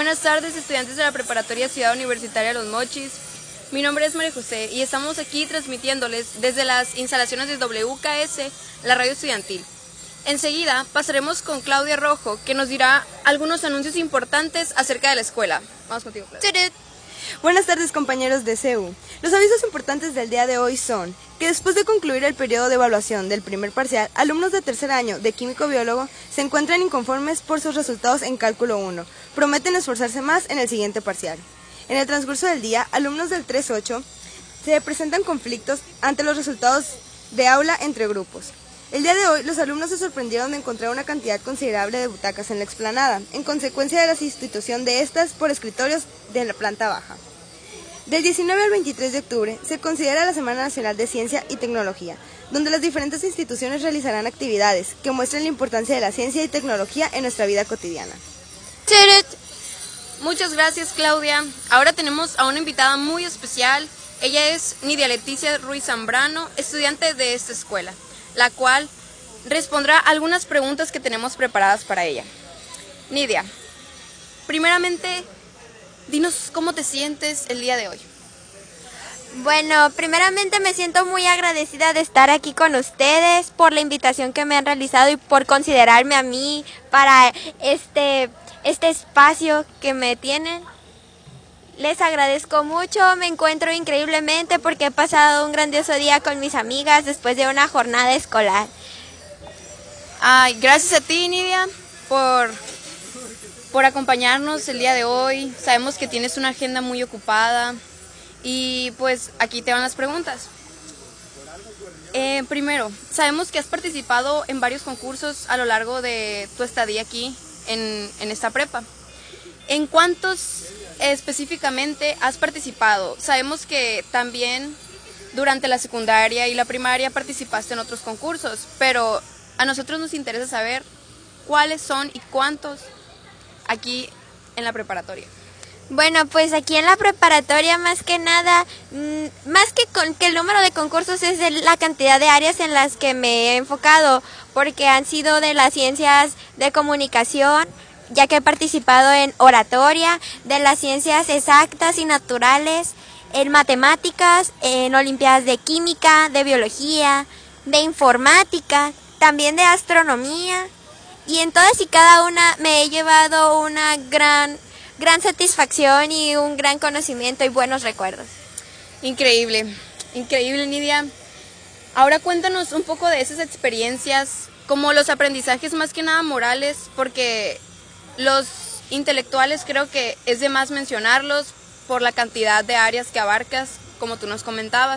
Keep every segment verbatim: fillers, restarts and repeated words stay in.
buenas tardes, estudiantes de la Preparatoria Ciudad Universitaria Los Mochis. Mi nombre es María José y estamos aquí transmitiéndoles desde las instalaciones de W K S, la radio estudiantil. Enseguida pasaremos con Claudia Rojo, que nos dirá algunos anuncios importantes acerca de la escuela. Vamos contigo, Claudia. Buenas tardes, compañeros de C U. Los avisos importantes del día de hoy son que después de concluir el periodo de evaluación del primer parcial, alumnos de tercer año de Químico Biólogo se encuentran inconformes por sus resultados en Cálculo uno. Prometen esforzarse más en el siguiente parcial. En el transcurso del día, alumnos del tres ocho se presentan conflictos ante los resultados de aula entre grupos. El día de hoy, los alumnos se sorprendieron de encontrar una cantidad considerable de butacas en la explanada, en consecuencia de la sustitución de estas por escritorios de la planta baja. Del diecinueve al veintitrés de octubre se considera la Semana Nacional de Ciencia y Tecnología, donde las diferentes instituciones realizarán actividades que muestren la importancia de la ciencia y tecnología en nuestra vida cotidiana. Muchas gracias, Claudia. Ahora tenemos a una invitada muy especial. Ella es Nidia Leticia Ruiz Zambrano, estudiante de esta escuela, la cual respondrá algunas preguntas que tenemos preparadas para ella. Nidia, primeramente, dinos cómo te sientes el día de hoy. Bueno, primeramente me siento muy agradecida de estar aquí con ustedes por la invitación que me han realizado y por considerarme a mí para este, este espacio que me tienen. Les agradezco mucho, me encuentro increíblemente porque he pasado un grandioso día con mis amigas después de una jornada escolar. Ay, gracias a ti, Nidia, por, por acompañarnos el día de hoy. Sabemos que tienes una agenda muy ocupada y pues aquí te van las preguntas. Eh, primero, sabemos que has participado en varios concursos a lo largo de tu estadía aquí en, en esta prepa. ¿En cuántos específicamente has participado? Sabemos que también durante la secundaria y la primaria participaste en otros concursos, pero a nosotros nos interesa saber cuáles son y cuántos aquí en la preparatoria. Bueno, pues aquí en la preparatoria más que nada, más que, con, que el número de concursos es de la cantidad de áreas en las que me he enfocado, porque han sido de las ciencias de comunicación, ya que he participado en oratoria, de las ciencias exactas y naturales, en matemáticas, en olimpiadas de química, de biología, de informática, también de astronomía, y en todas y cada una me he llevado una gran, gran satisfacción y un gran conocimiento y buenos recuerdos. Increíble, increíble, Nidia. Ahora cuéntanos un poco de esas experiencias, como los aprendizajes más que nada morales, porque los intelectuales creo que es de más mencionarlos por la cantidad de áreas que abarcas, como tú nos comentabas.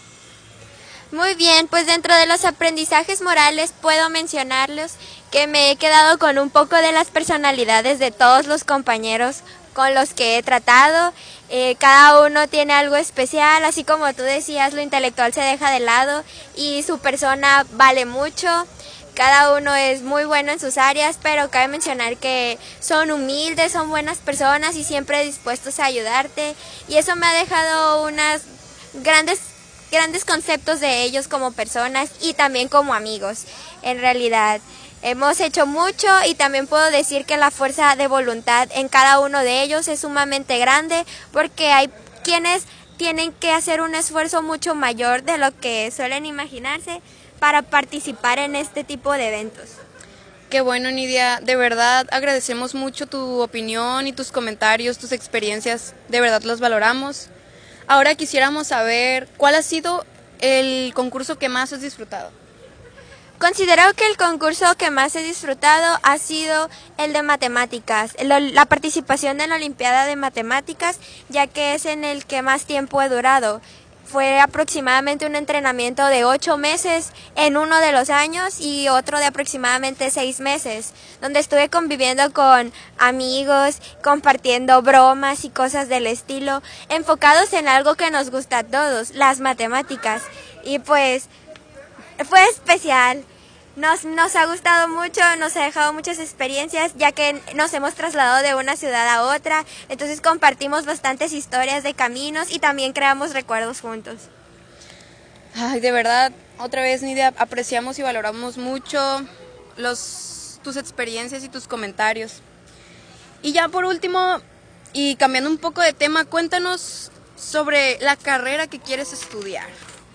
Muy bien, pues dentro de los aprendizajes morales puedo mencionarlos que me he quedado con un poco de las personalidades de todos los compañeros con los que he tratado. Eh, cada uno tiene algo especial, así como tú decías, lo intelectual se deja de lado y su persona vale mucho. Cada uno es muy bueno en sus áreas, pero cabe mencionar que son humildes, son buenas personas y siempre dispuestos a ayudarte. Y eso me ha dejado unas grandes, grandes conceptos de ellos como personas y también como amigos. En realidad, hemos hecho mucho y también puedo decir que la fuerza de voluntad en cada uno de ellos es sumamente grande, porque hay quienes tienen que hacer un esfuerzo mucho mayor de lo que suelen imaginarse para participar en este tipo de eventos. Qué bueno, Nidia, de verdad agradecemos mucho tu opinión y tus comentarios, tus experiencias, de verdad los valoramos. Ahora quisiéramos saber cuál ha sido el concurso que más has disfrutado. Considero que el concurso que más he disfrutado ha sido el de matemáticas, la participación en la Olimpiada de Matemáticas, ya que es en el que más tiempo he durado. Fue aproximadamente un entrenamiento de ocho meses en uno de los años y otro de aproximadamente seis meses, donde estuve conviviendo con amigos, compartiendo bromas y cosas del estilo, enfocados en algo que nos gusta a todos, las matemáticas. Y pues fue especial. Nos, nos ha gustado mucho, nos ha dejado muchas experiencias, ya que nos hemos trasladado de una ciudad a otra, entonces compartimos bastantes historias de caminos y también creamos recuerdos juntos. Ay, de verdad, otra vez, Nidia, apreciamos y valoramos mucho los, tus experiencias y tus comentarios. Y ya por último, Y cambiando un poco de tema, cuéntanos sobre la carrera que quieres estudiar.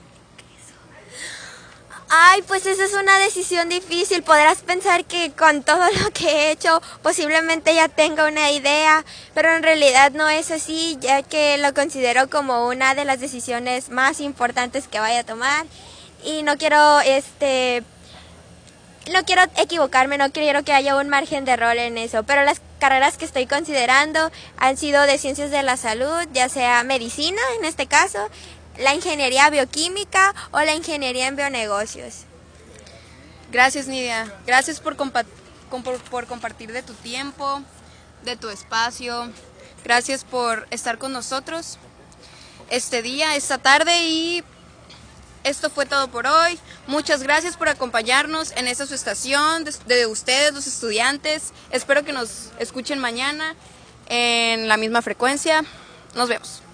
Ay, pues esa es una decisión difícil. Podrás pensar que con todo lo que he hecho posiblemente ya tenga una idea, pero en realidad no es así, ya que lo considero como una de las decisiones más importantes que vaya a tomar y no quiero este no quiero equivocarme, no quiero que haya un margen de error en eso, pero las carreras que estoy considerando han sido de ciencias de la salud, ya sea medicina en este caso, la ingeniería bioquímica o la ingeniería en bionegocios. Gracias, Nidia. Gracias por, compa por, por compartir de tu tiempo, de tu espacio. Gracias por estar con nosotros este día, esta tarde, y esto fue todo por hoy. Muchas gracias por acompañarnos en esta su estación, de, de ustedes, los estudiantes. Espero que nos escuchen mañana en la misma frecuencia. Nos vemos.